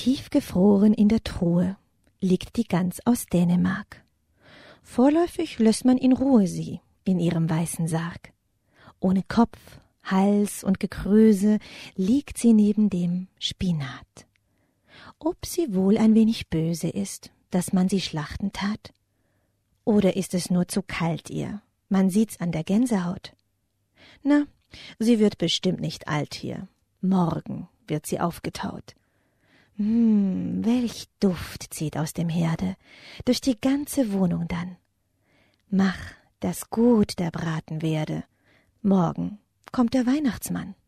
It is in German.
Tiefgefroren in der Truhe liegt die Gans aus Dänemark. Vorläufig lässt man in Ruhe sie in ihrem weißen Sarg. Ohne Kopf, Hals und Gekröse liegt sie neben dem Spinat. Ob sie wohl ein wenig böse ist, dass man sie schlachten tat? Oder ist es nur zu kalt ihr? Man sieht's an der Gänsehaut. Na, sie wird bestimmt nicht alt hier. Morgen wird sie aufgetaut. Welch Duft zieht aus dem Herde, durch die ganze Wohnung dann. Mach, dass gut der Braten werde. Morgen kommt der Weihnachtsmann.